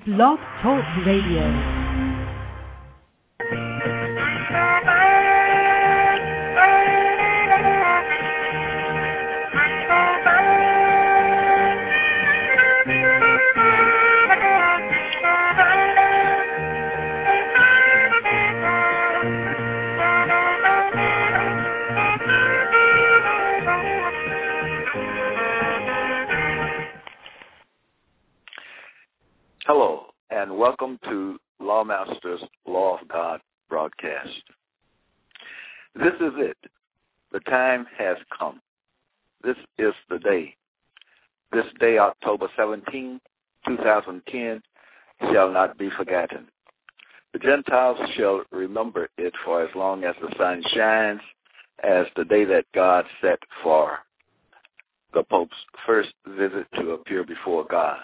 Blog Talk Radio. Hello, and welcome to Lawmaster's Law of God broadcast. This is it. The time has come. This is the day. This day, October 17, 2010, shall not be forgotten. The Gentiles shall remember it for as long as the sun shines, as the day that God set for the Pope's first visit to appear before God.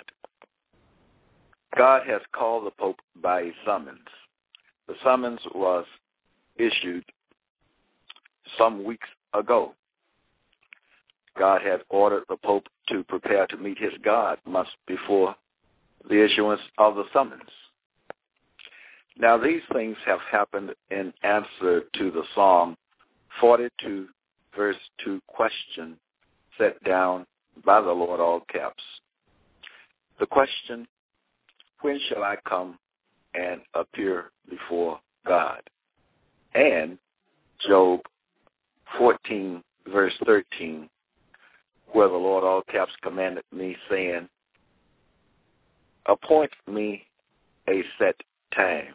God has called the Pope by a summons. The summons was issued some weeks ago. God had ordered the Pope to prepare to meet his God months before the issuance of the summons. Now, these things have happened in answer to the Psalm 42, verse 2 question set down by the Lord, all caps. The question, when shall I come and appear before God? And Job 14, verse 13, where the Lord, all caps, commanded me, saying, appoint me a set time.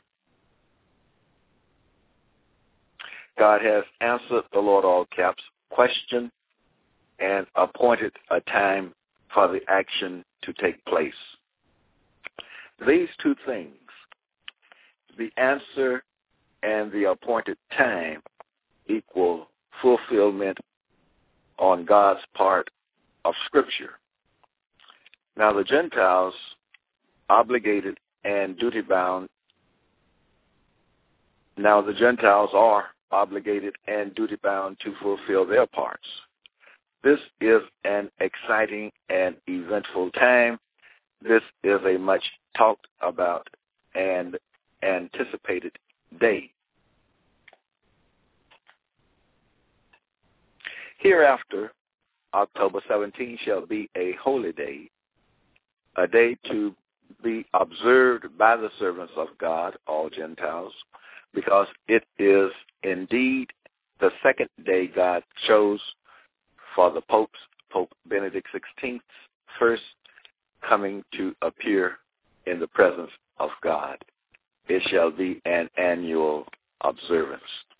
God has answered the Lord, all caps, question and appointed a time for the action to take place. These two things, the answer and the appointed time, equal fulfillment on God's part of Scripture. Now, the Gentiles obligated and duty-bound. Now, the Gentiles are obligated and duty-bound to fulfill their parts. This is an exciting and eventful time. This is a much talked about and anticipated day. Hereafter, October 17 shall be a holy day, a day to be observed by the servants of God, all Gentiles, because it is indeed the second day God chose for the Pope Benedict XVI's first coming to appear in the presence of God. It shall be an annual observance.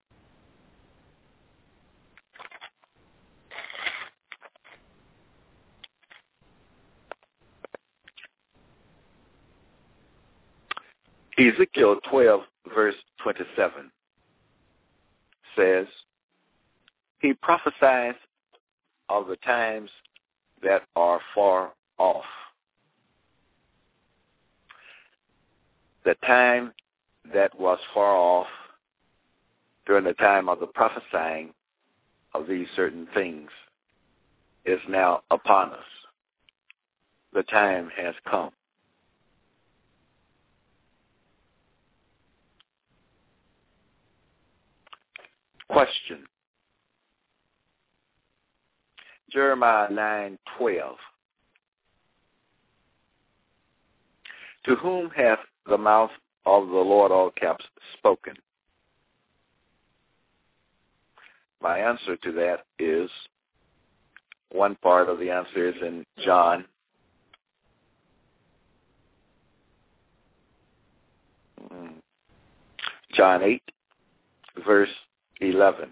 Ezekiel 12, verse 27 says, he prophesies of the times that are far off. The time that was far off during the time of the prophesying of these certain things is now upon us. The time has come. Question. Jeremiah 9:12. To whom hath the mouth of the Lord, all caps, spoken? My answer to that is, one part of the answer is in John. John 8, verse 11.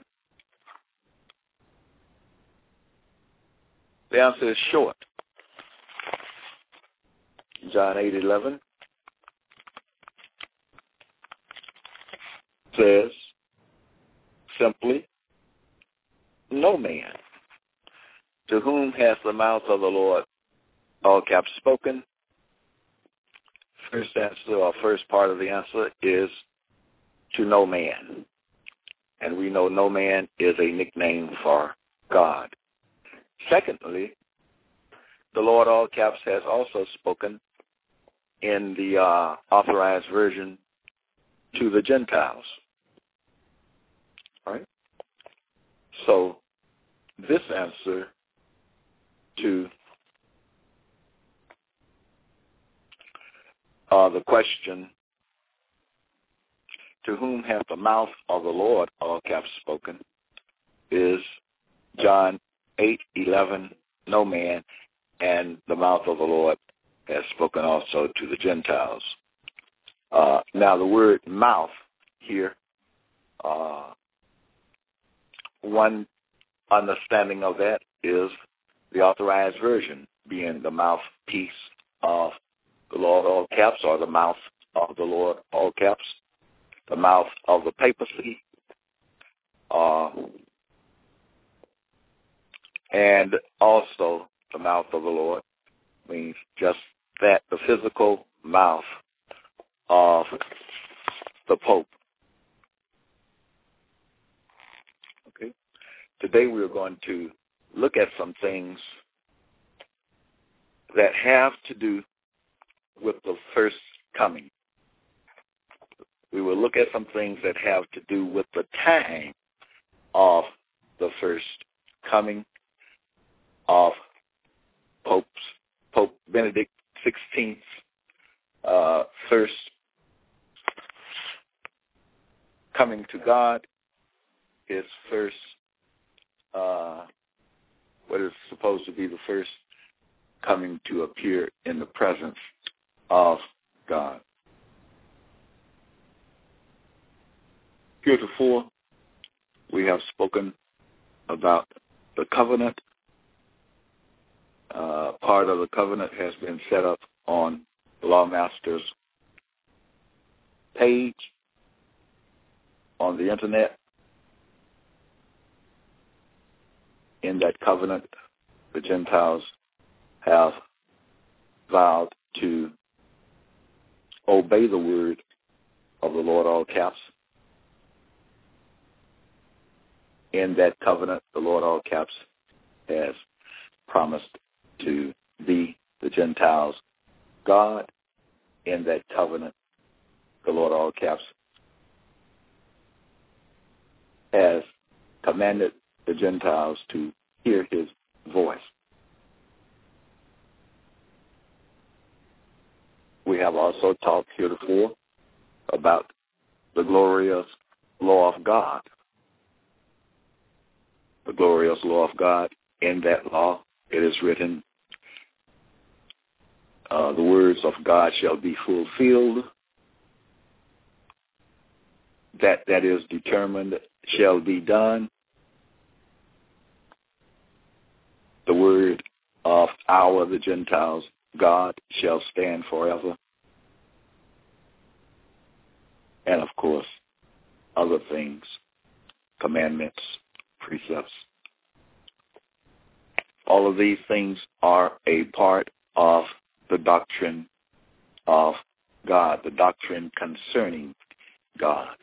The answer is short. John 8:11 says simply, no man. To whom hath the mouth of the Lord, all caps, spoken? First answer, or first part of the answer is to no man. And we know no man is a nickname for God. Secondly, the Lord, all caps, has also spoken in the Authorized Version to the Gentiles. All right? So this answer to the question, to whom hath the mouth of the Lord, all caps, spoken, is John 8:11, no man, and the mouth of the Lord has spoken also to the Gentiles. Now the word mouth here, one understanding of that is the Authorized Version being the mouthpiece of the Lord, all caps, or the mouth of the Lord, all caps, the mouth of the papacy, and also the mouth of the Lord means just that, the physical mouth of the Pope. Okay. Today we are going to look at some things that have to do with the first coming. We will look at some things that have to do with the time of the first coming of Pope Benedict XVI's first coming to God, his first, what is supposed to be the first coming to appear in the presence of God. Heretofore, we have spoken about the covenant. Part of the covenant has been set up on the Lawmaster's page on the internet. In that covenant, the Gentiles have vowed to obey the word of the Lord, all caps. In that covenant, the Lord, all caps, has promised to be the Gentiles' God. In that covenant, the Lord, all caps, has commanded the Gentiles to hear his voice. We have also talked heretofore about the glorious law of God. The glorious law of God. In that law, it is written, the words of God shall be fulfilled. That is determined shall be done. The word of the Gentiles, God, shall stand forever. And of course, other things, commandments, precepts. All of these things are a part of the doctrine of God, the doctrine concerning God.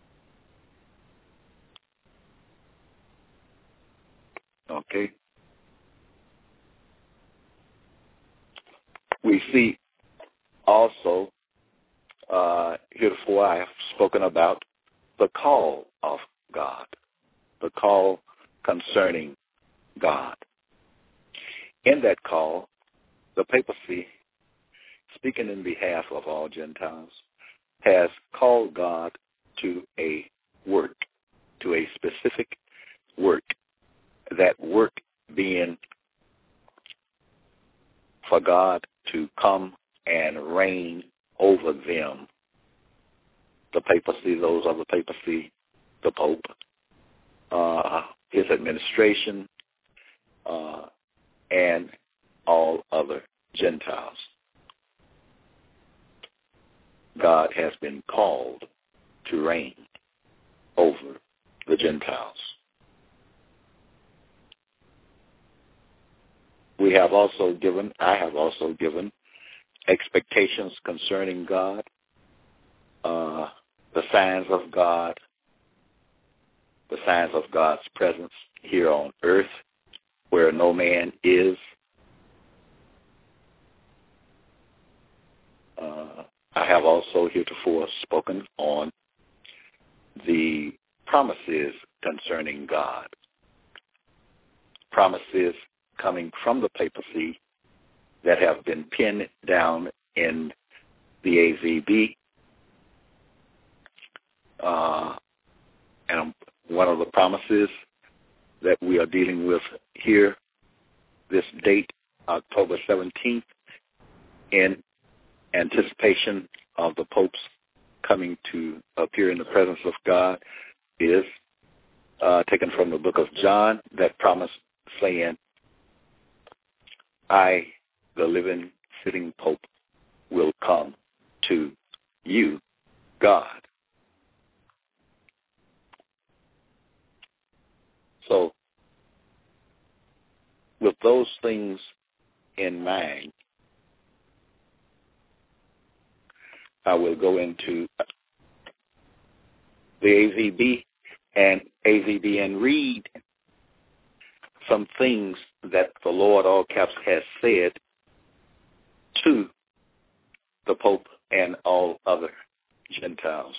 Okay? We see also, heretofore I have spoken about the call of God, the call concerning God. In that call, the papacy, speaking in behalf of all Gentiles, has called God to a work, to a specific work. That work being for God to come and reign over them. The papacy, those of the papacy, the Pope, his administration, and all other Gentiles. God has been called to reign over the Gentiles. I have also given expectations concerning God, the signs of God, the signs of God's presence here on earth where no man is, I have also heretofore spoken on the promises concerning God. Promises coming from the papacy that have been pinned down in the AVB. And one of the promises that we are dealing with here, this date, October 17th, in anticipation of the Pope's coming to appear in the presence of God, is taken from the book of John, that promise saying, I, the living, sitting Pope, will come to you, God. So, with those things in mind, I will go into the AVB and read some things that the Lord, all caps, has said to the Pope and all other Gentiles.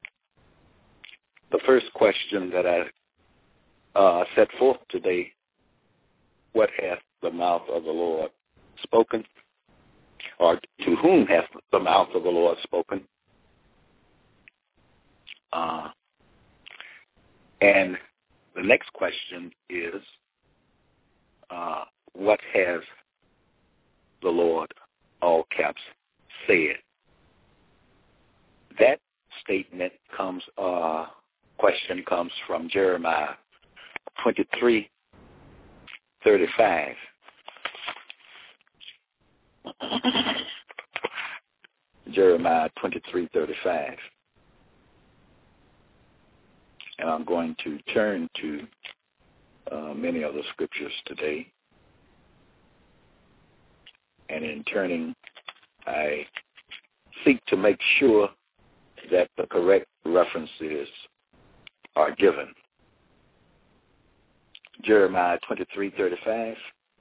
The first question that I set forth today, what hath the mouth of the Lord spoken? Or to whom hath the mouth of the Lord spoken? And the next question is, what has the Lord, all caps, said? That question comes from Jeremiah 23:35. Jeremiah 23:35. And I'm going to turn to many of the scriptures today. And in turning, I seek to make sure that the correct references are given. Jeremiah 23:35.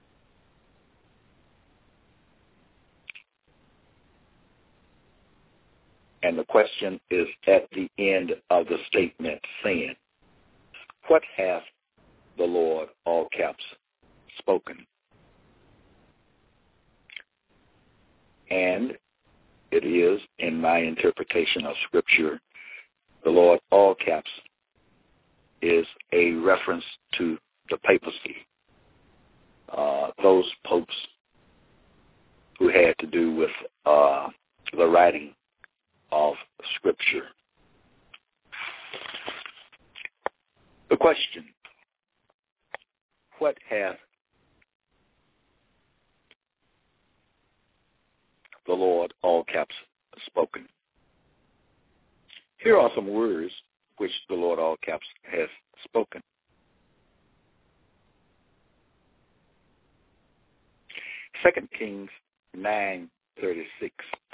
And the question is at the end of the statement saying, what hath the Lord, all caps, spoken? And it is, in my interpretation of Scripture, the Lord, all caps, is a reference to the papacy, those popes who had to do with the writing of Scripture. The question, what hath the Lord, all caps, spoken? Here are some words which the Lord, all caps, has spoken. Second Kings 9:36.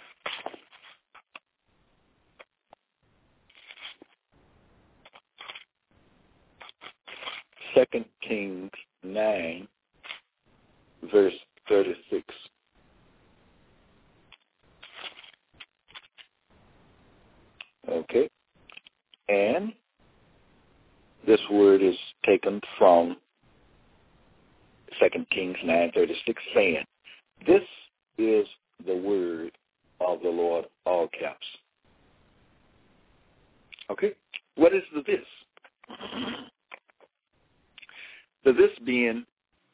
2 Kings 9, verse 36. Okay. And this word is taken from 2 Kings 9:36, saying, this is the word of the Lord, all caps. Okay. What is the this? The this being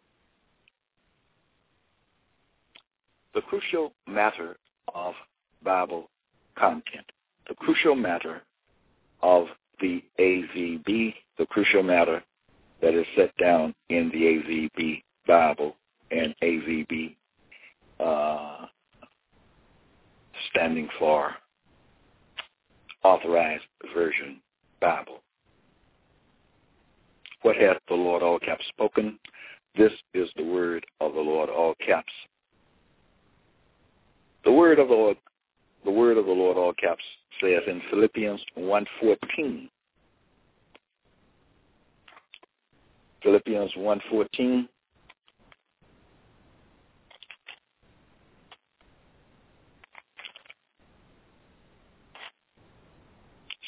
the crucial matter of Bible content, the crucial matter of the AVB, the crucial matter that is set down in the AVB Bible, and AVB standing for Authorized Version Bible. What hath the Lord, all caps, spoken? This is the word of the Lord, all caps. The word of the Lord, all caps, says in Philippians 1:14. Philippians 1:14.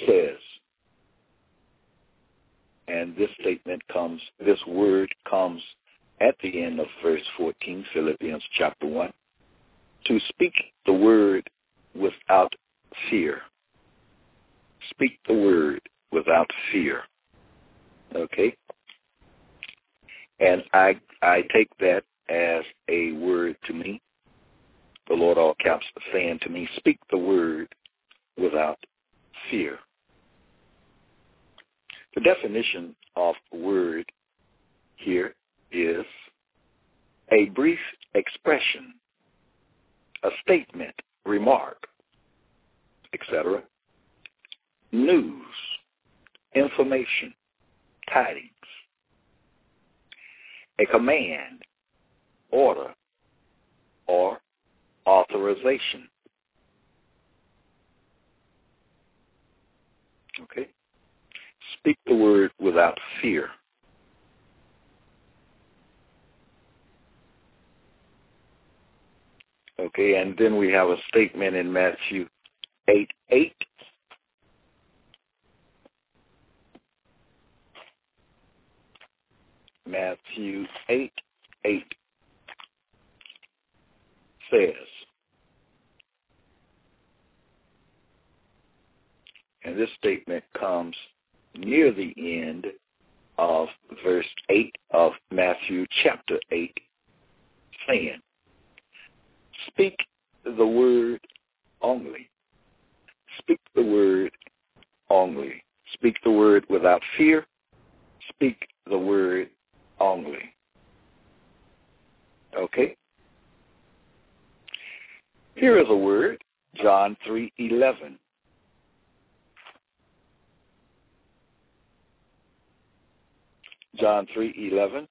says, and this word comes at the end of verse 14, Philippians chapter 1, to speak the word without fear. Speak the word without fear. Okay? And I take that as a word to me. The Lord all caps saying to me, speak the word without fear. The definition of word here is a brief expression, a statement, remark, etc., news, information, tidings, a command, order, or authorization. Okay? Speak the word without fear. Okay, and then we have a statement in Matthew 8:8. Matthew 8:8 says, and this statement comes near the end of verse 8 of Matthew chapter 8, saying, speak the word only. Speak the word only. Speak the word without fear. Speak the word only. Okay? Here is a word, John 3:11. John 3:11.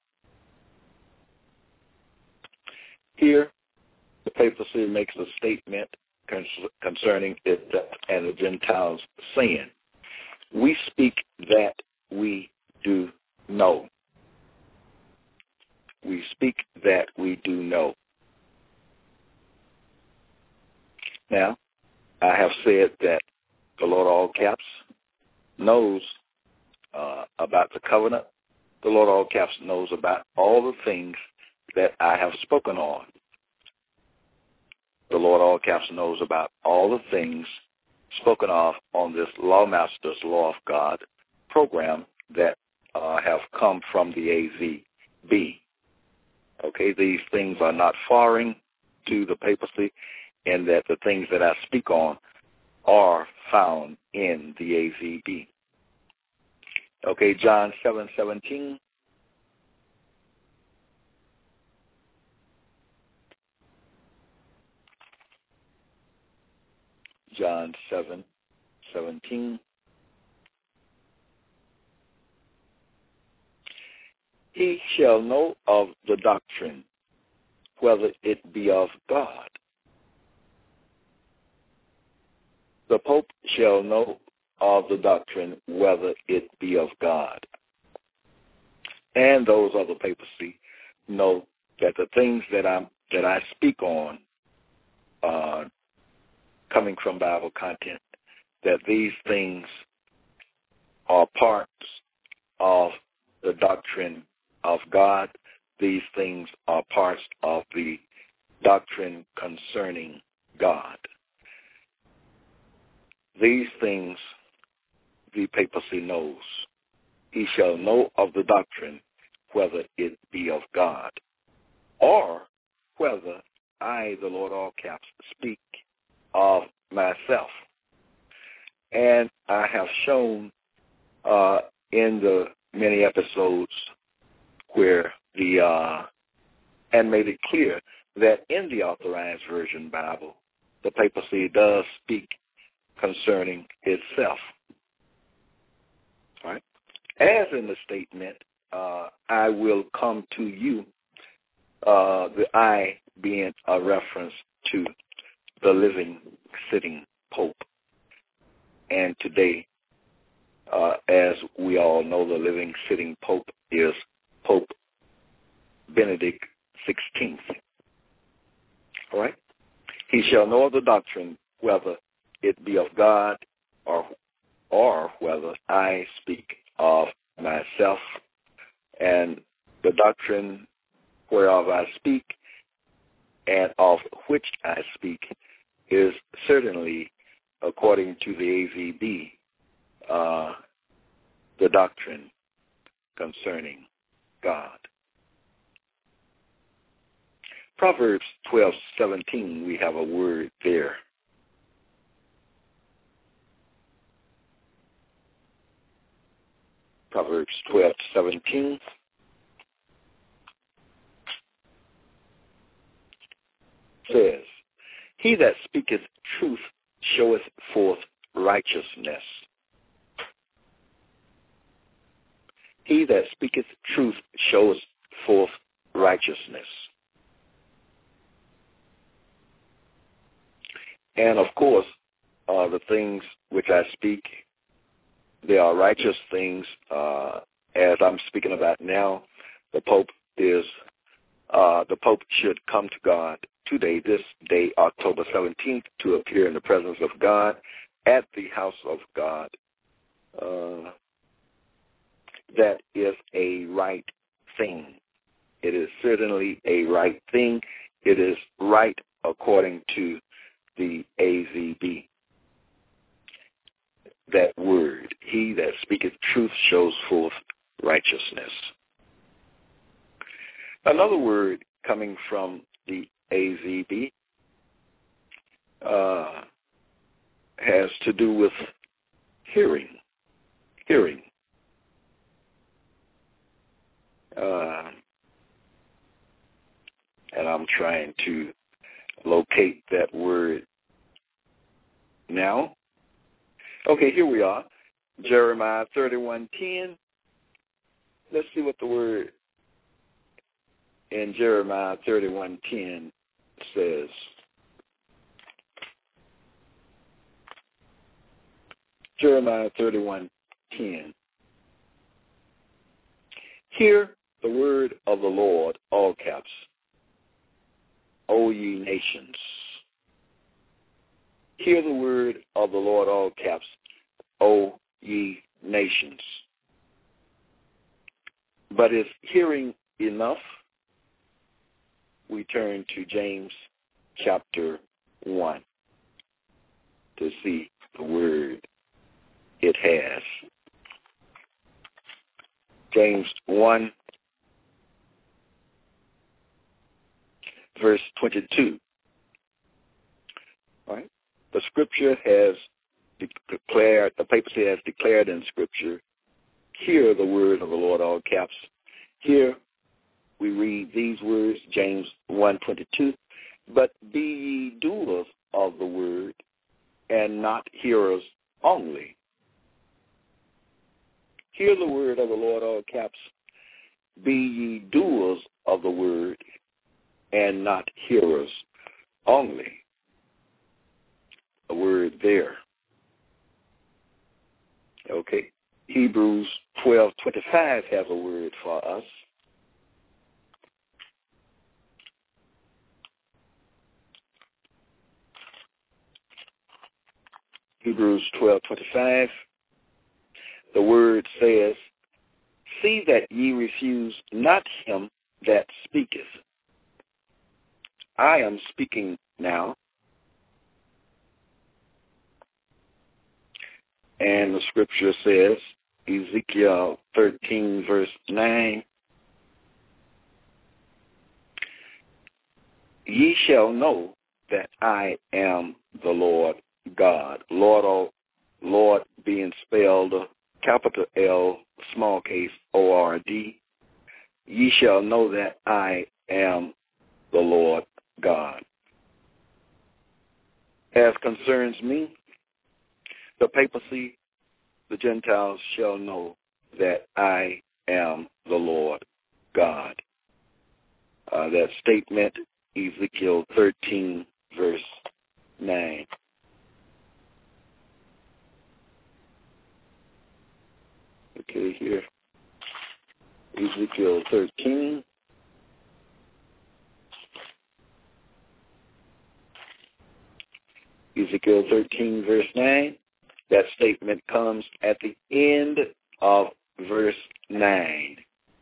Here, the papacy makes a statement concerning it and the Gentiles, saying, we speak that we do know. We speak that we do know. Now, I have said that the Lord all caps knows about the covenant. The Lord all caps knows about all the things that I have spoken on. The Lord all caps knows about all the things spoken of on this Lawmaster's Law of God program that have come from the AZB. Okay, these things are not foreign to the papacy, in that the things that I speak on are found in the AZB. Okay, John 7:17. John 7:17. He shall know of the doctrine, whether it be of God. The Pope shall know of the doctrine, whether it be of God. And those of the papacy know that the things that I speak on, coming from Bible content, that these things are parts of the doctrine of God. These things are parts of the doctrine concerning God. These things the papacy knows. He shall know of the doctrine, whether it be of God, or whether I, the Lord all caps, speak of myself. And I have shown in the many episodes where and made it clear that in the Authorized Version Bible, the papacy does speak concerning itself. All right? As in the statement, I will come to you, the I being a reference to the living, sitting Pope. And today, as we all know, the living, sitting Pope is Pope Benedict XVI. All right? He shall know of the doctrine, whether it be of God or or whether I speak of myself, and the doctrine whereof I speak and of which I speak is certainly, according to the AZB, the doctrine concerning God. Proverbs 12:17, we have a word there. Proverbs 12:17 says, "He that speaketh truth showeth forth righteousness." He that speaketh truth shows forth righteousness. And of course, the things which I speak, they are righteous things. As I'm speaking about now, the Pope should come to God today, this day, October 17th, to appear in the presence of God at the house of God. That is a right thing. It is certainly a right thing. It is right according to the AZB. That word, he that speaketh truth shows forth righteousness. Another word coming from the AZB has to do with hearing. Hearing. And I'm trying to locate that word now. Okay, here we are. Jeremiah 31:10. Let's see what the word in Jeremiah 31:10 says. Jeremiah 31:10. Hear the word of the Lord, all caps, O ye nations. Hear the word of the Lord, all caps, O ye nations. But is hearing enough? We turn to James chapter 1 to see the word it has. James 1, verse 22. All right? The scripture has declared, the papacy has declared in scripture, hear the word of the Lord, all caps. Here we read these words, James 1:22, but be ye doers of the word and not hearers only. Hear the word of the Lord, all caps. Be ye doers of the word and not hearers only. A word there. Okay. Hebrews 12:25 has a word for us. Hebrews 12:25. The word says, see that ye refuse not him that speaketh. I am speaking now. And the scripture says, Ezekiel 13, verse 9, ye shall know that I am the Lord God. Lord being spelled capital L, small case O-R-D. Ye shall know that I am the Lord God. As concerns me, the papacy, the Gentiles shall know that I am the Lord God. That statement, Ezekiel 13, verse 9. Okay, here, Ezekiel 13. Ezekiel 13, verse 9. That statement comes at the end of verse 9.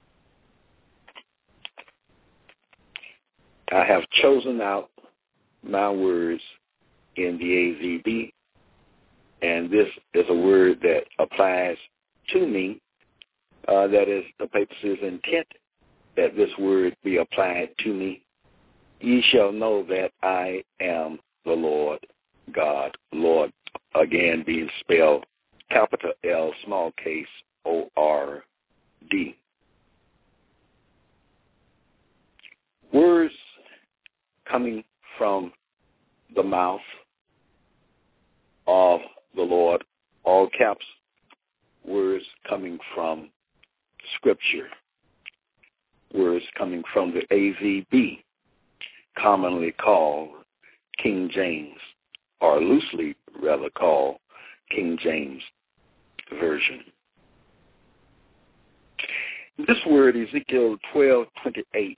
I have chosen out my words in the AZB, and this is a word that applies to me. That is the papacy's intent, that this word be applied to me. Ye shall know that I am the Lord God. Lord, again, being spelled capital L, small case, O-R-D. Words coming from the mouth of the Lord, all caps, words coming from Scripture, words coming from the AZB, commonly called King James, or loosely rather called King James Version. This word, Ezekiel 12:28,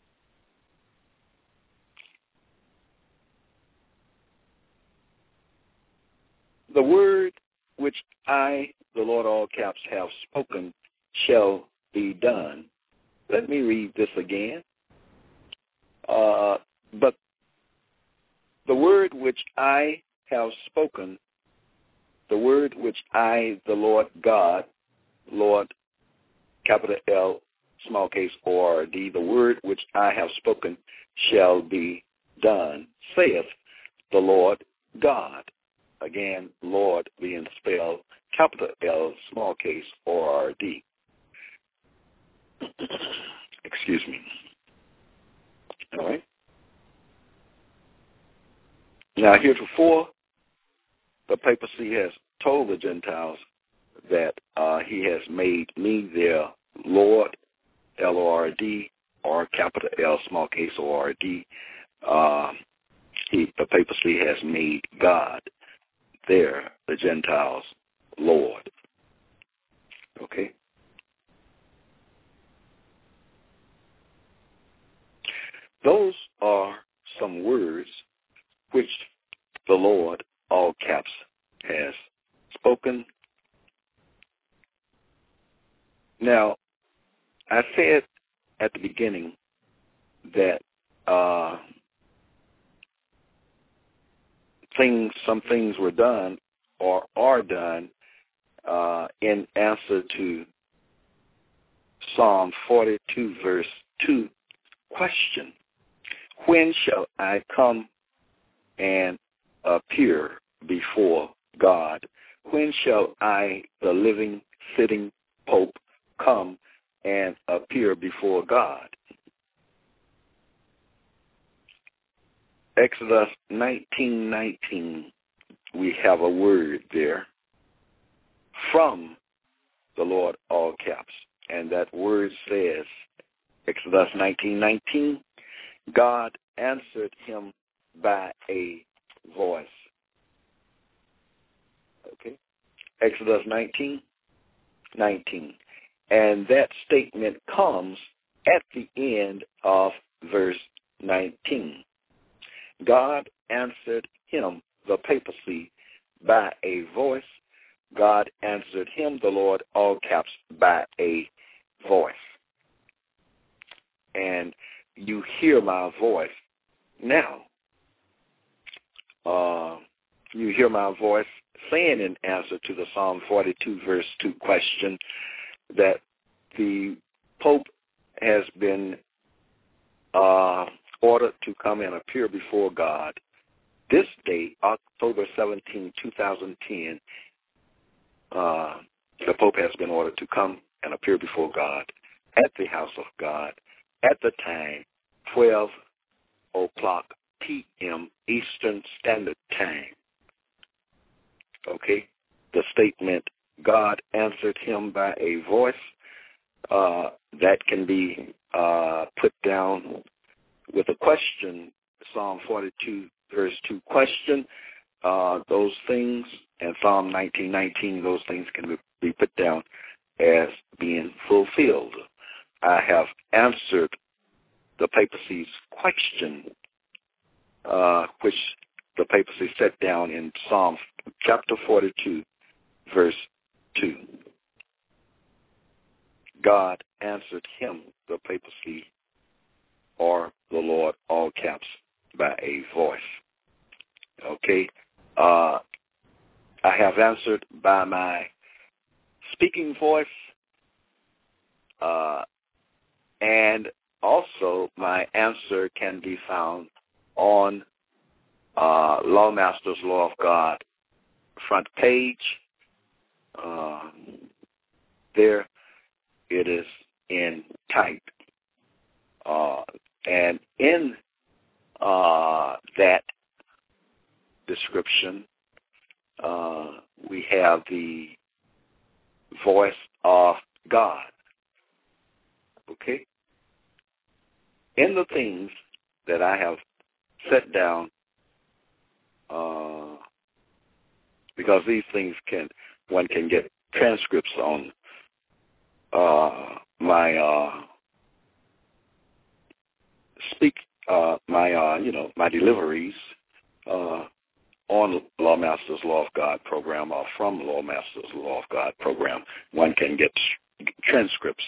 the word which I, the Lord, all caps, have spoken shall be done. Let me read this again. But the word which I have spoken, the word which I, the Lord God, Lord, capital L, small case, O-R-D, the word which I have spoken shall be done, saith the Lord God. Again, Lord being spelled capital L, small case, O-R-D. Excuse me. All right. Now, heretofore, the papacy has told the Gentiles that he has made me their Lord, L-O-R-D, or capital L, small case, O-R-D. The papacy has made God there, the Gentiles' Lord. Okay? Those are some words which the Lord, all caps, has spoken. Now, I said at the beginning that some things were done or are done in answer to Psalm 42, verse 2, question. When shall I come and appear before God? When shall I, the living, sitting Pope, come and appear before God? Exodus 19:19, we have a word there from the Lord, all caps. And that word says, Exodus 19:19, God answered him by a voice. Okay? Exodus 19:19. And that statement comes at the end of verse 19. God answered him, the papacy, by a voice. God answered him, the Lord, all caps, by a voice. And you hear my voice. Now, you hear my voice saying in answer to the Psalm 42, verse 2 question that the Pope has been ordered to come and appear before God. This day, October 17, 2010, the Pope has been ordered to come and appear before God at the house of God at the time 12 o'clock p.m. Eastern Standard Time. Okay? The statement, God answered him by a voice, that can be put down with a question, Psalm 42, verse 2 question. Those things, and Psalm 19:19, those things can be put down as being fulfilled. I have answered the papacy's question, which the papacy set down in Psalm chapter 42, verse 2. God answered him, the papacy, or the Lord, all caps, by a voice. Okay? I have answered by my speaking voice, and also my answer can be found on Lawmaster's Law of God front page. There it is in type. And in that description, we have the voice of God. Okay? In the things that I have set down, because these things one can get transcripts on my deliveries on Lawmaster's Law of God program, or from Lawmaster's Law of God program. One can get transcripts.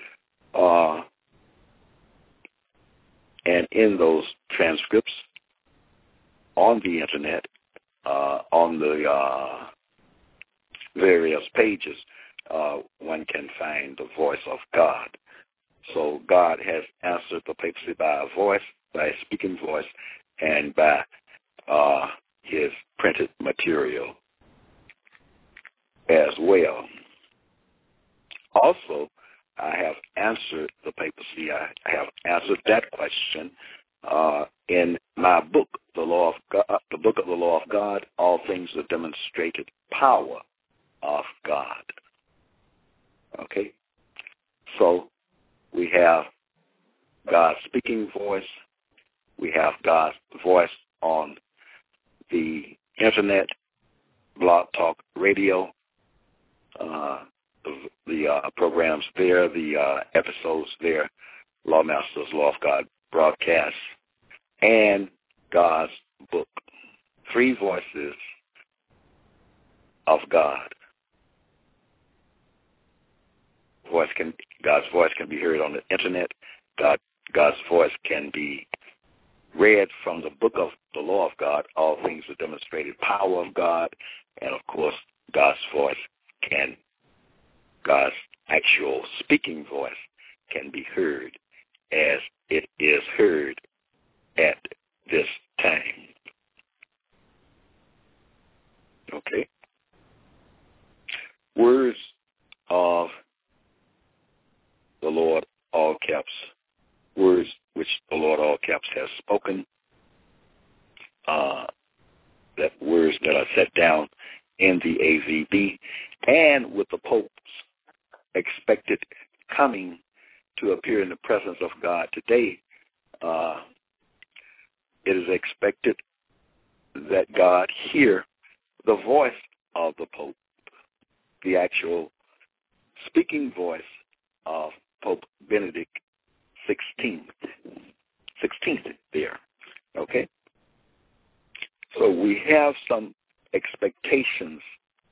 And in those transcripts on the Internet, on the various pages, one can find the voice of God. So God has answered the papacy by a voice, by a speaking voice, and by his printed material as well. Also, I have answered the papacy. I have answered that question in my book, the Book of the Law of God. All things are demonstrated power of God. Okay, so we have God's speaking voice. We have God's voice on the Internet, Blog Talk Radio, the programs there, the episodes there, Lawmaster's Law of God broadcasts, and God's book. 3 voices of God. God's voice can be heard on the Internet. God's voice can be read from the Book of the Law of God. All things are demonstrated power of God. And, of course, God's actual speaking voice can be heard as it is heard at this time. Okay? Words of the Lord, all caps, words which the Lord, all caps, has spoken, that words that are set down in the AVB, and with the Pope's expected coming to appear in the presence of God today, it is expected that God hear the voice of the Pope, the actual speaking voice of Pope Benedict XVI there. Okay? So we have some expectations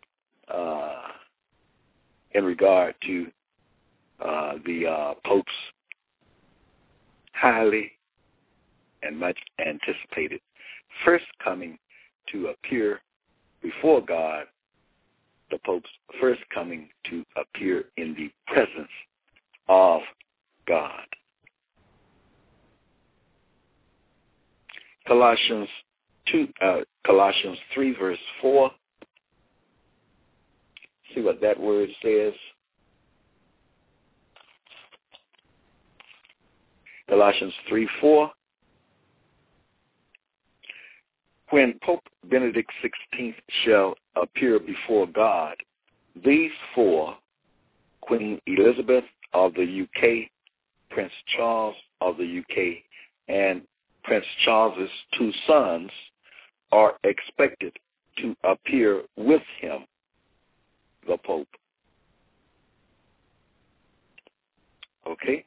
in regard to the Pope's highly and much anticipated first coming to appear before God, the Pope's first coming to appear in the presence of God. Colossians 3, verse 4. See what that word says. Colossians 3:4. When Pope Benedict XVI shall appear before God, these 4, Queen Elizabeth of the UK, Prince Charles of the UK, and Prince Charles's 2 sons, are expected to appear with him, the Pope. Okay?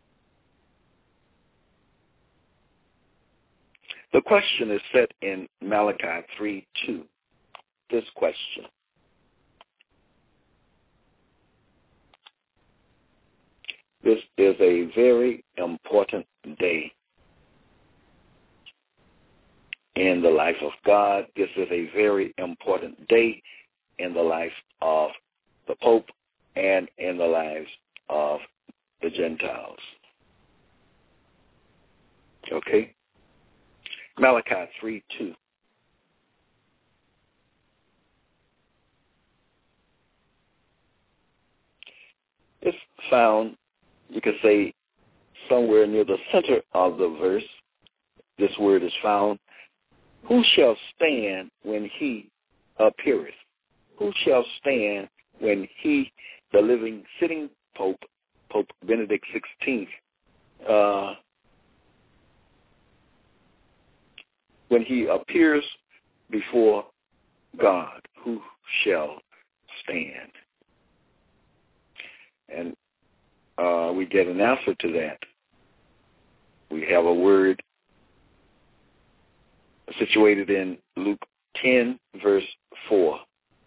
The question is set in Malachi 3:2. This question: This is a very important day in the life of God. This is a very important day in the life of the Pope and in the lives of the Gentiles. Okay? Malachi 3:2. It's found, you could say, somewhere near the center of the verse. This word is found. Who shall stand when he appeareth? Who shall stand when he, the living, sitting Pope, Pope Benedict XVI, when he appears before God, who shall stand? And we get an answer to that. We have a word situated in Luke 10, verse 4,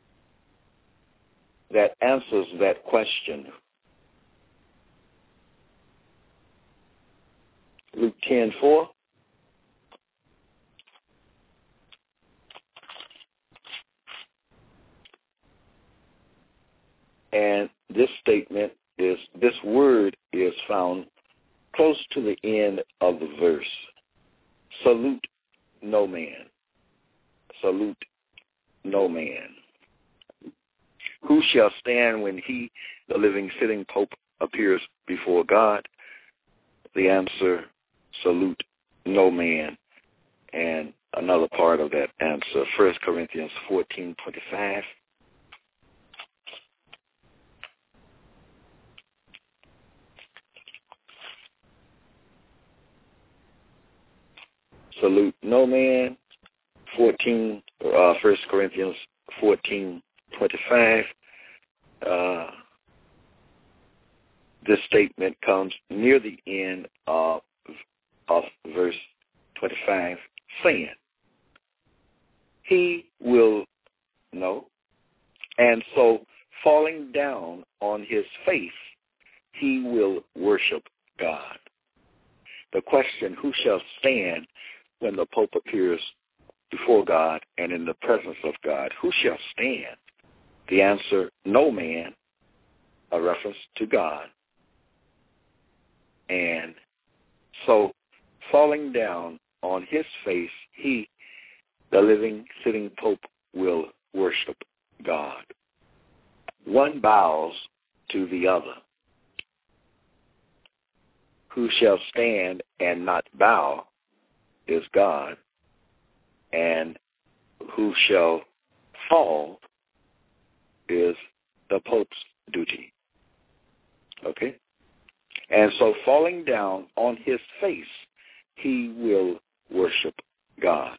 that answers that question. Luke 10:4. And this statement is, this word is found close to the end of the verse. Salute no man. Salute no man. Who shall stand when he, the living, sitting Pope, appears before God? The answer, salute no man. And another part of that answer, 1 Corinthians 14:25. Salute no man, 1 Corinthians 14:25. This statement comes near the end of verse 25, saying, he will know, and so falling down on his face, he will worship God. The question, who shall stand when the Pope appears before God and in the presence of God? Who shall stand? The answer, no man, a reference to God. And so, falling down on his face, he, the living, sitting Pope, will worship God. One bows to the other. Who shall stand and not bow is God, and who shall fall is the Pope's duty. Okay? And so falling down on his face, he will worship God.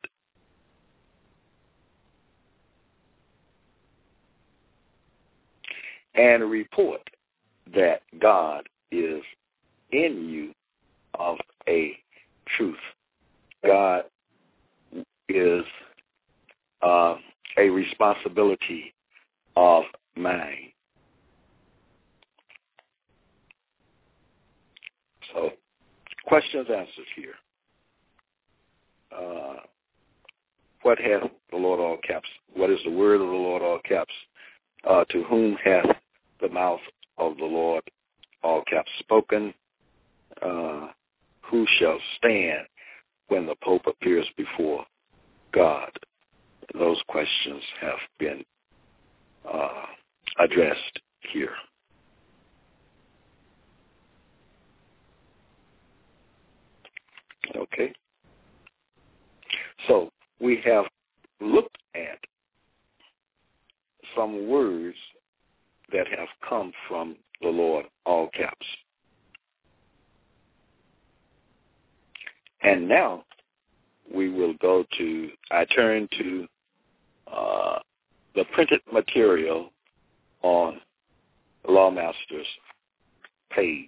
And report that God is in you of a truth. God is a responsibility of mine. So, questions answered here. What hath the Lord, all caps? What is the word of the Lord, all caps? To whom hath the mouth of the Lord, all caps, spoken? Who shall stand when the Pope appears before God? Those questions have been addressed here. Okay. So we have looked at some words that have come from the Lord, all caps. And now we will go to, I turn to the printed material on Lawmaster's page.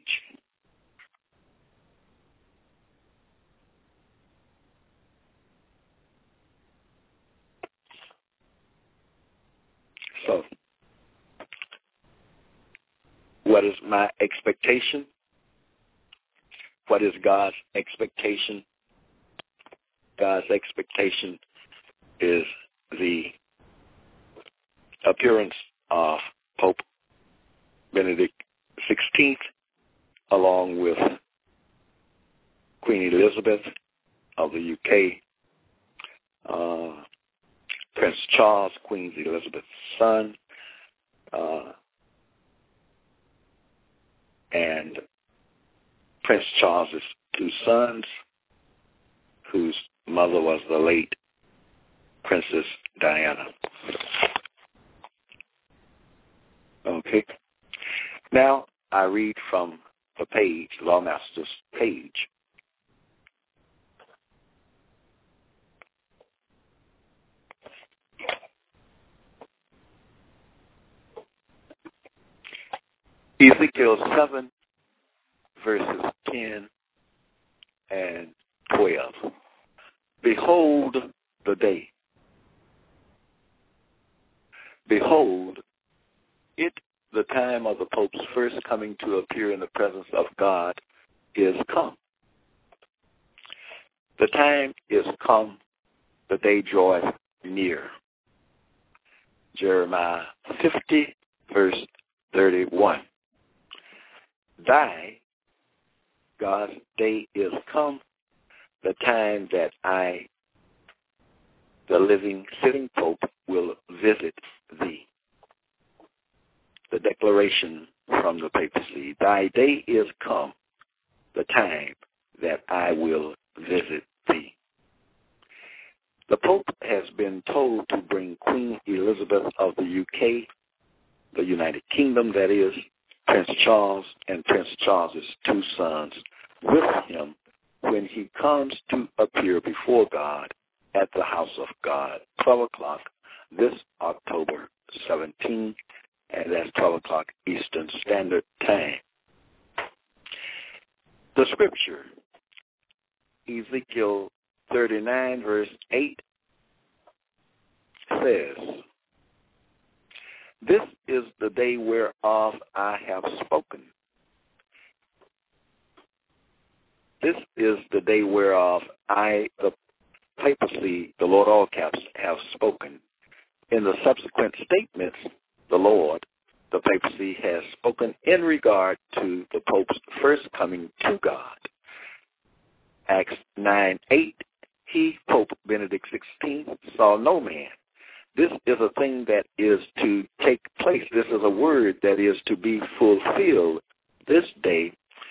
So, what is my expectation? What is God's expectation? God's expectation is the appearance of Pope Benedict XVI along with Queen Elizabeth of the UK, Prince Charles, Queen Elizabeth's son, and Prince Charles's two sons, whose mother was the late Princess Diana. Okay. Now I read from the page, Lawmaster's page. Ezekiel 7, verses 10 and 12. Behold the day. Behold, the time of the Pope's first coming to appear in the presence of God is come. The time is come, the day draweth near. Jeremiah 50, verse 31. Thy, God's day is come, the time that I, the living, sitting Pope, will visit thee. The declaration from the papacy, thy day is come, the time that I will visit thee. The Pope has been told to bring Queen Elizabeth of the UK, the United Kingdom, that is, Prince Charles and Prince Charles's two sons, with him when he comes to appear before God at the house of God, 12 o'clock this October 17, and that's 12 o'clock Eastern Standard Time. The scripture, Ezekiel 39, verse 8, says, this is the day whereof I have spoken. This is the day whereof I, the papacy, the Lord all caps, have spoken. In the subsequent statements, the Lord, the papacy, has spoken in regard to the Pope's first coming to God. Acts 9:8, he, Pope Benedict XVI, saw no man. This is a thing that is to take place. This is a word that is to be fulfilled this day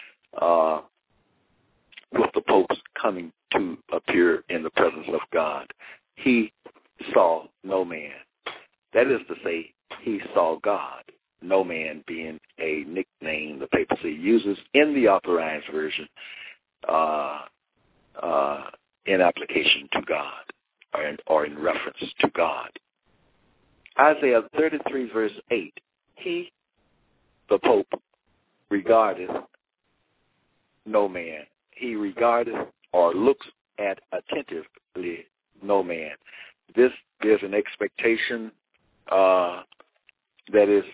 with the Pope's coming to appear in the presence of God. He saw no man. That is to say, he saw God, no man being a nickname the papacy uses in the Authorized Version in application to God or in reference to God. Isaiah 33, verse 8, he, the Pope, regardeth no man. He regardeth or looks at attentively no man. This is an expectation that is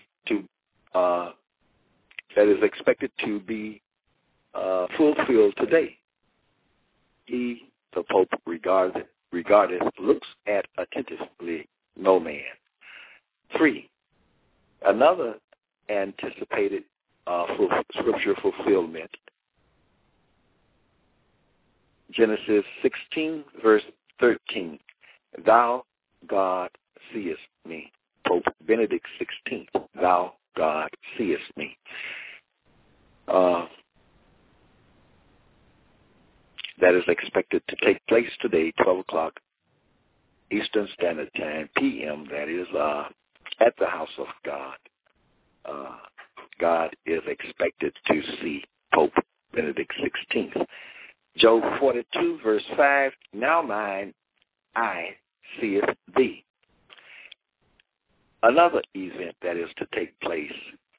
expected to be fulfilled today. He, the Pope, regardeth, looks at attentively no man. 3, another anticipated scripture fulfillment. Genesis 16, verse 13. Thou, God, seest me. Pope Benedict XVI. Thou, God, seest me. That is expected to take place today, 12 o'clock Eastern Standard Time, p.m., that is, at the house of God. God is expected to see Pope Benedict XVI. Job 42, verse 5, now mine eye seeth thee. Another event that is to take place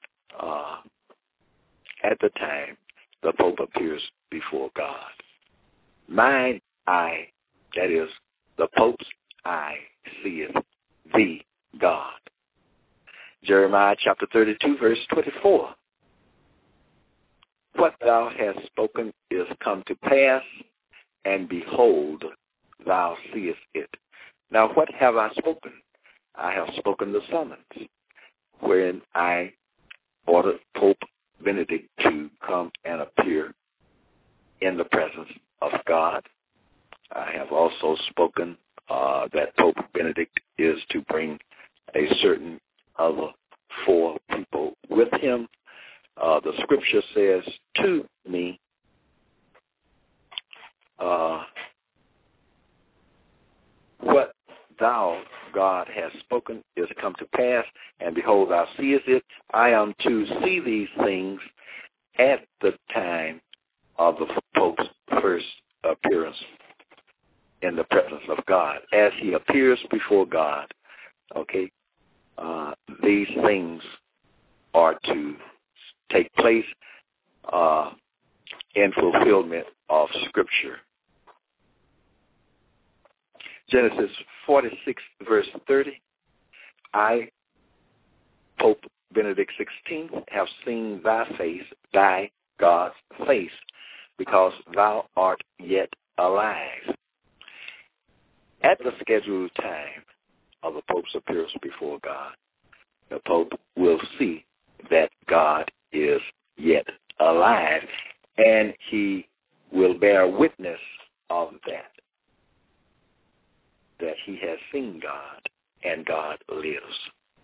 at the time the Pope appears before God. Mine eye, that is, the Pope's eye, seeth thee, God. Jeremiah chapter 32, verse 24. what thou hast spoken is come to pass, and behold, thou seest it. Now what have I spoken? I have spoken the summons, wherein I ordered Pope Benedict to come and appear in the presence of God. I have also spoken that Pope Benedict is to bring a certain other 4 people with him. The scripture says to me, what thou, God, hast spoken is come to pass, and behold, thou seest it. I am to see these things at the time of the Pope's first appearance in the presence of God. As he appears before God, okay, these things are to take place in fulfillment of Scripture. Genesis 46, verse 30, I, Pope Benedict XVI, have seen thy face, thy God's face, because thou art yet alive. At the scheduled time of the Pope's appearance before God, the Pope will see that God is yet alive, and he will bear witness of that he has seen God, and God lives.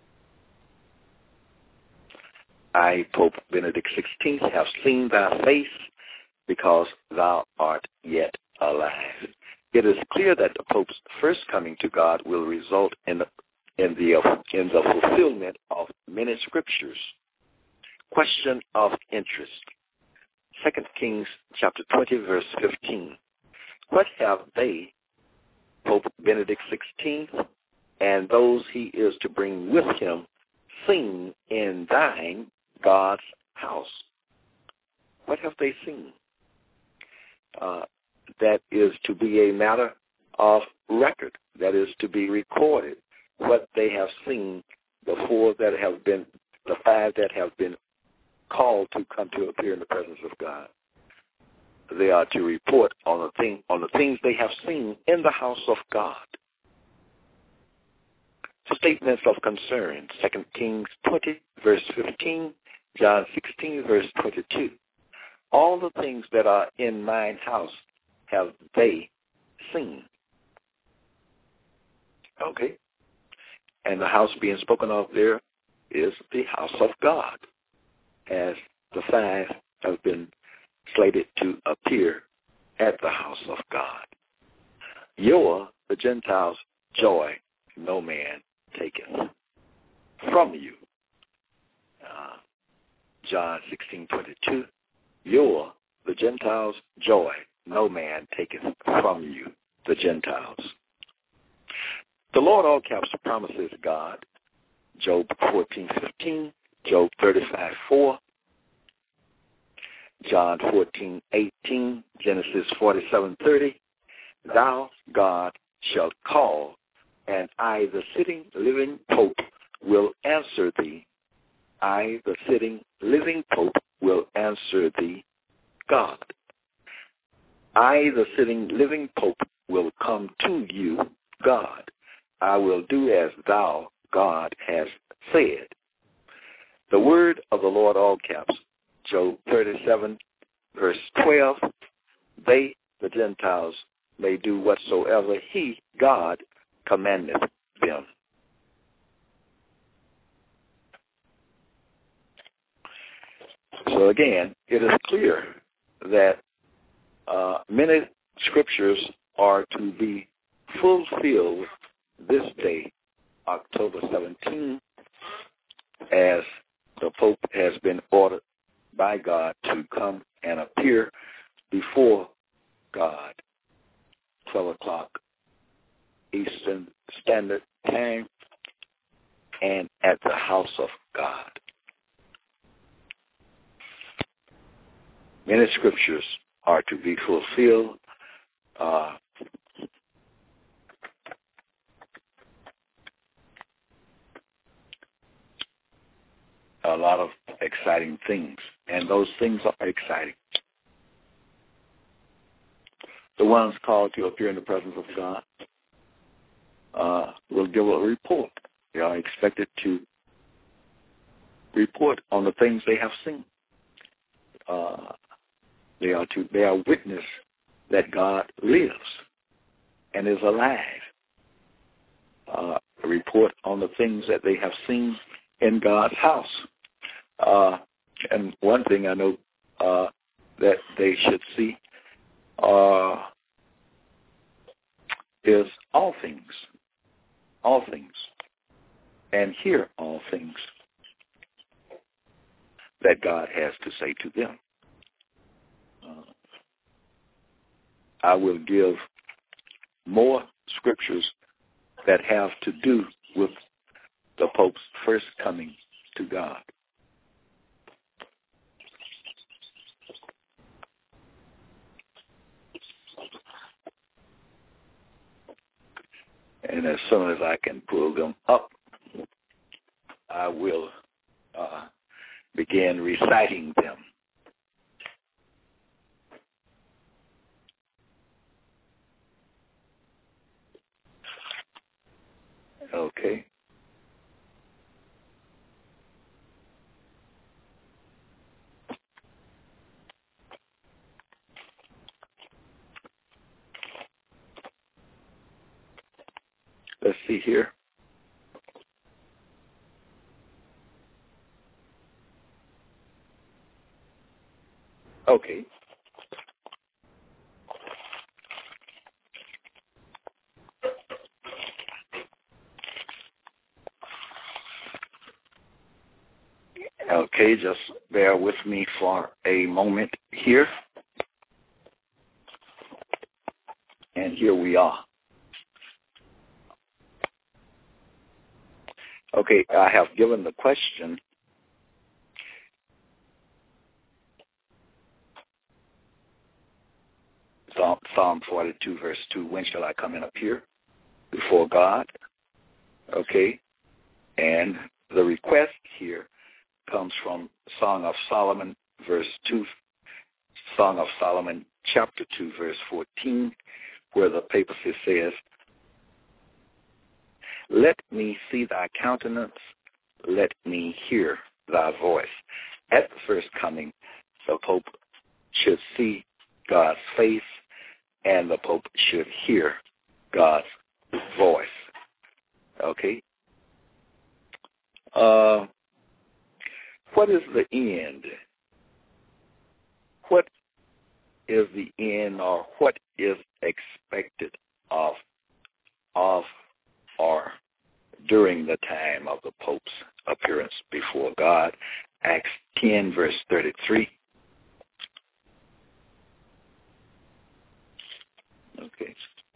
I, Pope Benedict XVI, have seen thy face, because thou art yet alive. It is clear that the Pope's first coming to God will result in the fulfillment of many scriptures. Question of interest. 2 Kings chapter 20, verse 15. What have they, Pope Benedict XVI, and those he is to bring with him, seen in thine God's house? What have they seen? That is to be a matter of record. That is to be recorded. What they have seen, the 5 that have been called to come to appear in the presence of God. They are to report on the things they have seen in the house of God. Statements of concern, 2 Kings 20, verse 15, John 16, verse 22. All the things that are in mine house have they seen. Okay. And the house being spoken of there is the house of God, as the 5 have been slated to appear at the house of God. Your, the Gentiles' joy, no man taketh from you. John 16:22. Your, the Gentiles' joy, no man taketh from you, the Gentiles. The Lord all caps promises God. Job 14:15, Job 35:4, John 14:18, Genesis 47:30. Thou, God, shalt call, and I, the sitting living Pope, will answer thee. I, the sitting living Pope, will answer thee, God. I, the sitting living Pope, will come to you, God. I will do as thou, God, hast said. The word of the Lord, all caps, Job 37, verse 12, they, the Gentiles, may do whatsoever he, God, commandeth them. So again, it is clear that many scriptures are to be fulfilled this day, October 17, as the Pope has been ordered by God to come and appear before God, 12 o'clock Eastern Standard Time, and at the house of God. Many scriptures are to be fulfilled. a lot of exciting things, and those things are exciting. The ones called to appear in the presence of God will give a report. They are expected to report on the things they have seen. They are witness that God lives and is alive. Report on the things that they have seen in God's house. And one thing I know that they should see is all things, and hear all things that God has to say to them. I will give more scriptures that have to do with the Pope's first coming to God. And as soon as I can pull them up, I will begin reciting them. Okay. Let's see here. Okay. Okay, just bear with me for a moment here. And here we are. Okay, I have given the question. Psalm 42, verse 2, when shall I come and appear before God? Okay, and the request here comes from Song of Solomon, verse 2, Song of Solomon, chapter 2, verse 14, where the papacy says, let me see thy countenance, let me hear thy voice. At the first coming, the Pope should see God's face, and the Pope should hear God's voice. Okay? What is the end? What is the end, or what is expected of or during the time of the Pope's appearance before God? Acts 10, verse 33. Okay.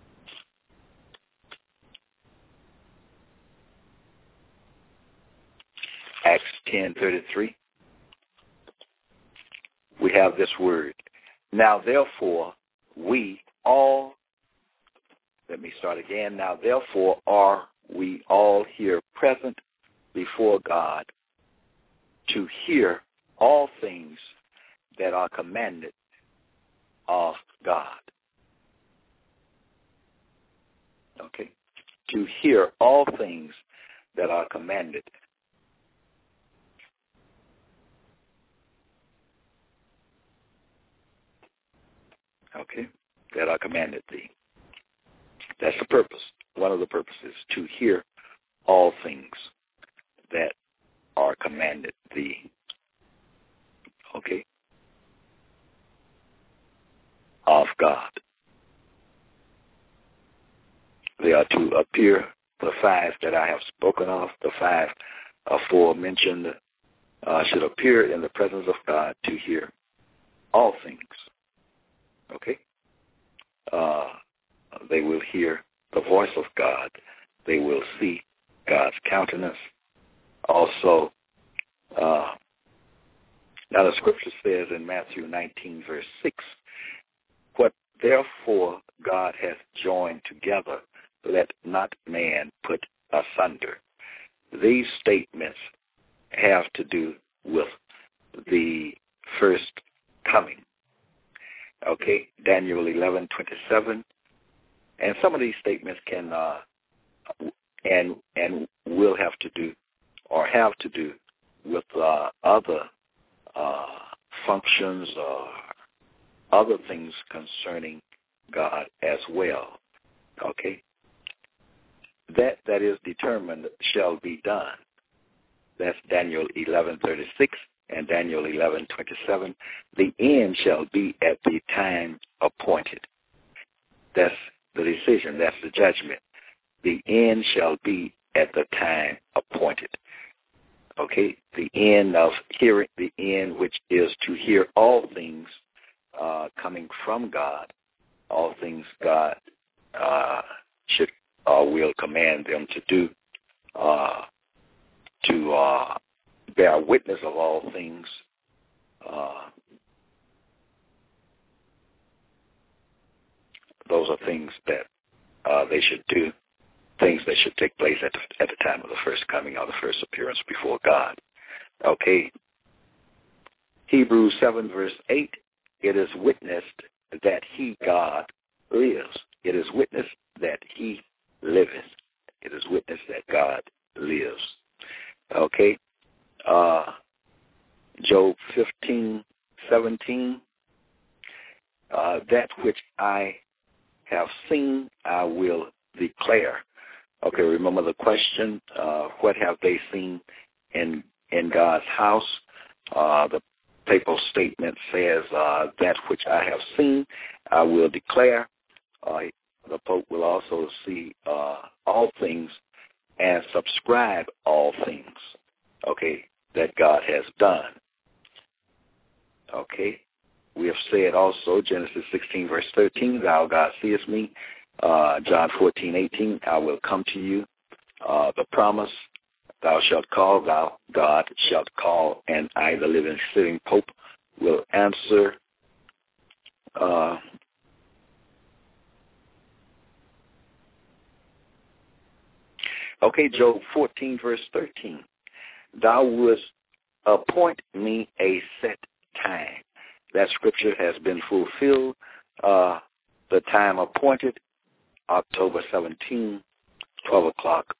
Acts 10:33. We have this word. Now therefore we all, let me start again. Now therefore are we all here present before God to hear all things that are commanded of God. Okay? To hear all things that are commanded. Okay? That are commanded thee. That's the purpose. One of the purposes, to hear all things that are commanded thee. Okay? Of God. They are to appear, the five that I have spoken of, the five aforementioned, should appear in the presence of God to hear all things. Okay? They will hear the voice of God. They will see God's countenance. Also, now the scripture says in Matthew 19, verse 6, what therefore God hath joined together, let not man put asunder. These statements have to do with the first coming. Okay, Daniel 11:27, and some of these statements can and will have to do or have to do with other functions or other things concerning God as well. Okay, that is determined shall be done. That's Daniel 11:36 and Daniel 11:27. The end shall be at the time appointed. That's the decision. That's the judgment. The end shall be at the time appointed. Okay, the end of hearing, the end which is to hear all things coming from God, all things God should will command them to do, to bear witness of all things. Those are things that they should do, things that should take place at the time of the first coming or the first appearance before God. Okay. Hebrews 7:8, it is witnessed that he, God, lives. It is witnessed that he liveth. It is witnessed that God lives. Okay. Job 15:17, that which I have seen, I will declare. Okay, remember the question, what have they seen in God's house? The papal statement says, that which I have seen, I will declare. The Pope will also see all things and subscribe all things, okay, that God has done. Okay. We have said also, Genesis 16:13, thou, God, seest me. John 14:18, I will come to you. The promise, thou shalt call, thou, God, shalt call, and I, the living, sitting Pope, will answer. Okay, Job 14:13, thou wouldst appoint me a set time. That scripture has been fulfilled. The time appointed, October 17, 12 o'clock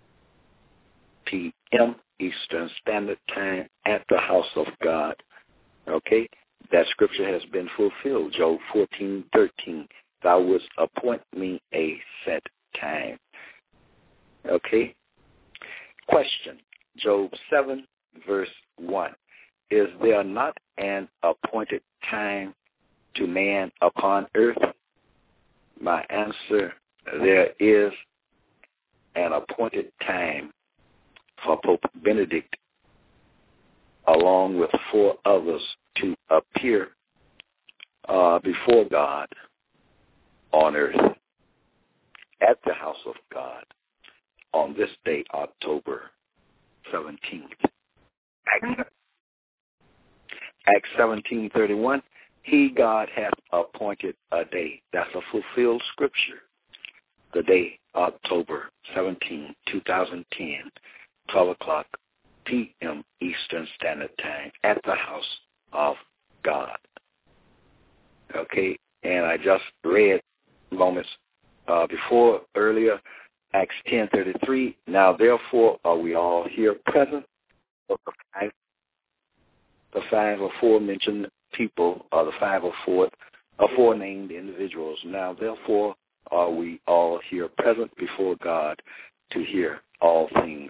p.m. Eastern Standard Time at the house of God. Okay? That scripture has been fulfilled. Job 14:13, thou wouldst appoint me a set time. Okay? Question. Job 7:1. Is there not an appointed time to man upon earth? My answer, there is an appointed time for Pope Benedict, along with 4 others, to appear before God on earth at the house of God on this day, October 17th. Acts 17:31, he, God, hath appointed a day. That's a fulfilled scripture. The day, October 17, 2010, 12 o'clock p.m. Eastern Standard Time at the house of God. Okay, and I just read moments before earlier, Acts 10:33, now therefore are we all here present. The 5 or 4 mentioned people are the 5 or 4 named individuals. Now, therefore, are we all here present before God to hear all things.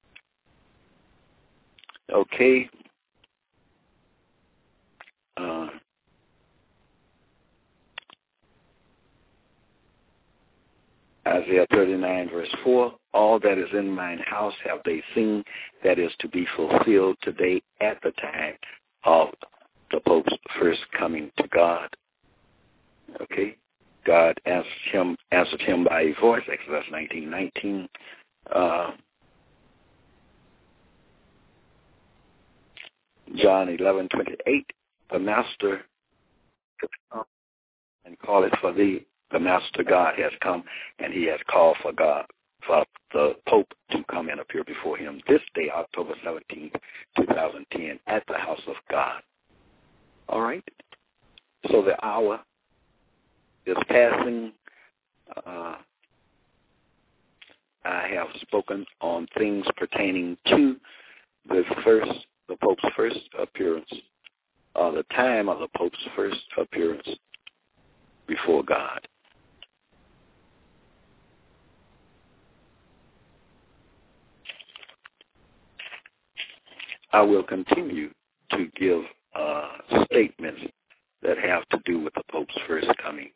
Okay. Isaiah 39:4, all that is in mine house have they seen, that is to be fulfilled today at the time of the Pope's first coming to God. Okay. God answered him by a voice, Exodus 19:19. John 11:28, the Master and call it for thee. The Master God has come, and he has called for God, the Pope to come and appear before him this day, October 17th, 2010, at the house of God. All right? So the hour is passing. I have spoken on things pertaining to the Pope's first appearance, the time of the Pope's first appearance before God. I will continue to give statements that have to do with the Pope's first coming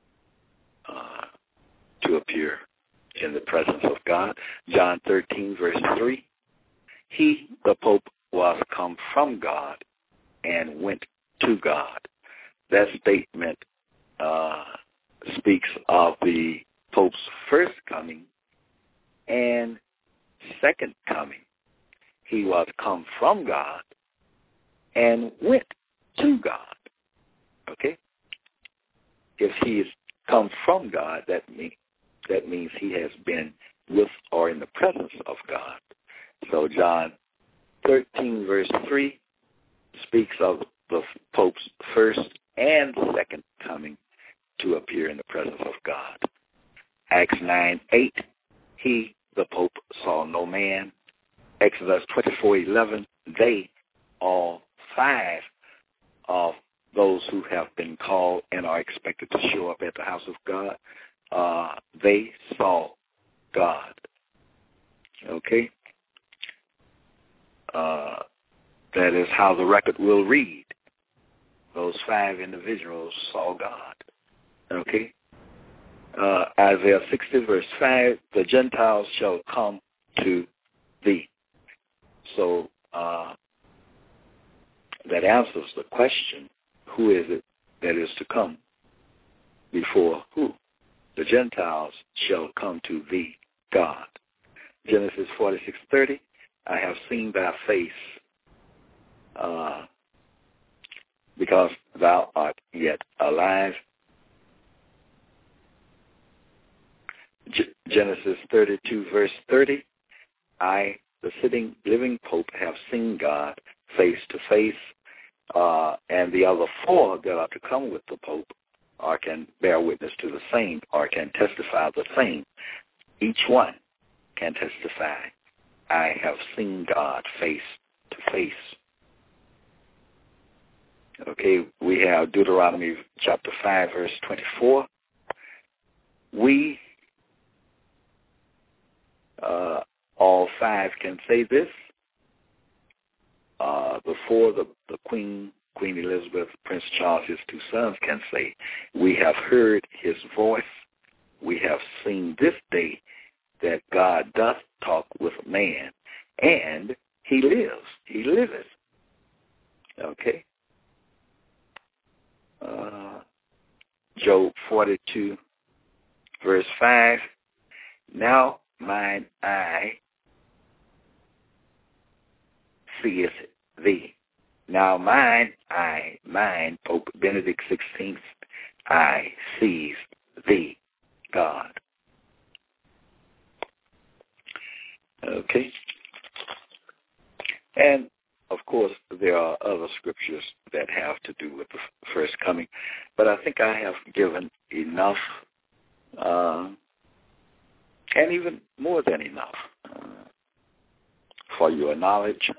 to appear in the presence of God. John 13, verse 3. He, the Pope, was come from God and went to God. That statement speaks of the Pope's first coming and second coming. He was come from God and went to God. Okay? If he is come from God, that means he has been with or in the presence of God. So John 13, verse 3 speaks of the Pope's first and second coming to appear in the presence of God. Acts 9:8, he, the Pope, saw no man. Exodus 24:11, they, all five of those who have been called and are expected to show up at the house of God, they saw God. Okay? That is how the record will read. Those five individuals saw God. Okay? Isaiah 60, verse 5, the Gentiles shall come to thee. So that answers the question, who is it that is to come before who? The Gentiles shall come to thee, God. Genesis 46:30, I have seen thy face because thou art yet alive. Genesis 32, verse 30, I, the sitting living Pope, have seen God face to face, and the other four that are to come with the Pope or can bear witness to the same or can testify the same. Each one can testify, I have seen God face to face. Okay, we have Deuteronomy chapter 5, verse 24. We, all five can say this. Before the Queen Elizabeth, Prince Charles, his two sons can say, we have heard his voice. We have seen this day that God doth talk with man, and he lives. He liveth. Okay? Job 42, verse 5, now mine eye seeth thee. Now mine eye, mine, Pope Benedict XVI, eye sees thee, God. Okay? And, of course, there are other scriptures that have to do with the first coming, but I think I have given enough, and even more than enough, for your knowledge.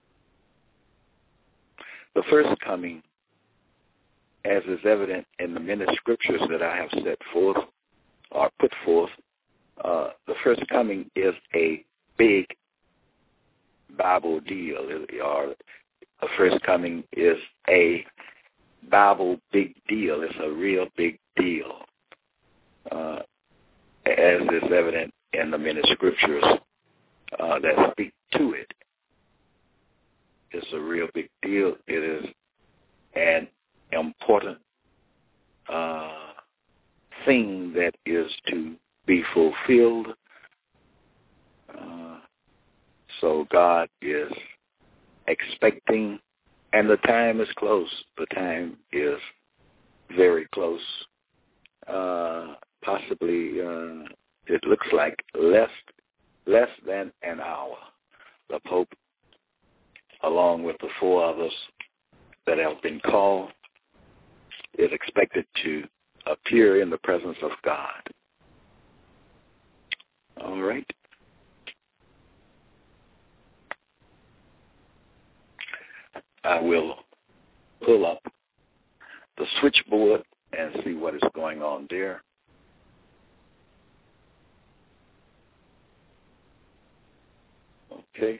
The first coming, as is evident in the many scriptures that I have set forth or put forth, the first coming is a big Bible deal, or the first coming is a Bible big deal. It's a real big deal, as is evident in the many scriptures that speak to it. It's a real big deal. It is an important thing that is to be fulfilled. So God is expecting, and the time is close. The time is very close. Possibly, it looks like less less than an hour, the Pope, along with the 4 others that have been called, is expected to appear in the presence of God. All right. I will pull up the switchboard and see what is going on there. Okay.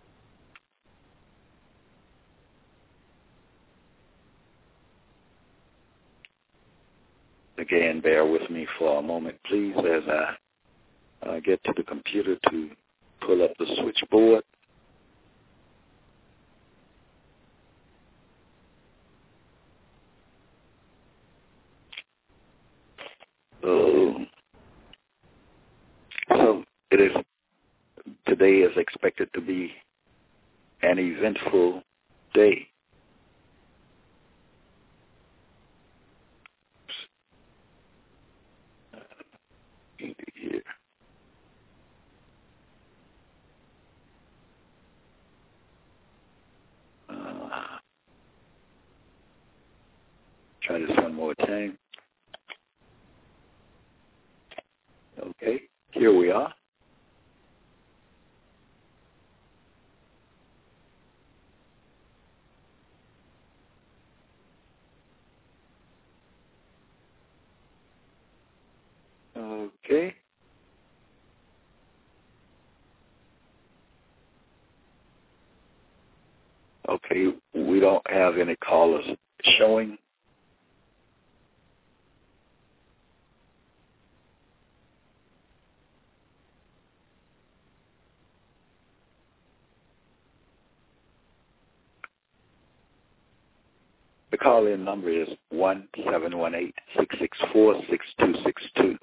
Again, bear with me for a moment, please, as I get to the computer to pull up the switchboard. So today is expected to be an eventful day. Here. Try this one more time. Okay, here we are. Okay. Okay, we don't have any callers showing. The call-in number is 1-718-664-6262.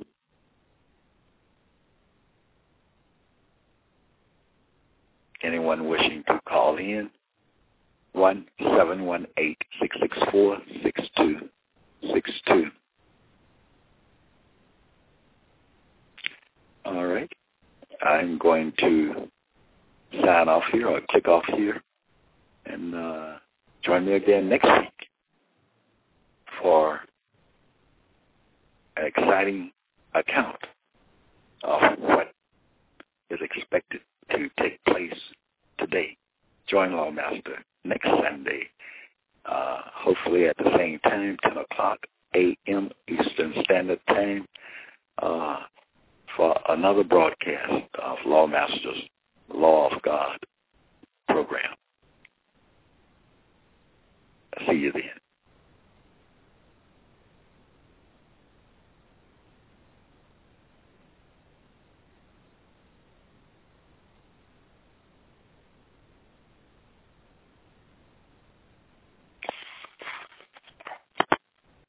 Anyone wishing to call in, 1-718-664-6262. All right. I'm going to sign off here or click off here and join me again next week for an exciting account of what is expected to take place today. Join Lawmaster next Sunday, hopefully at the same time, 10 o'clock a.m. Eastern Standard Time, for another broadcast of Lawmaster's Law of God program. See you then.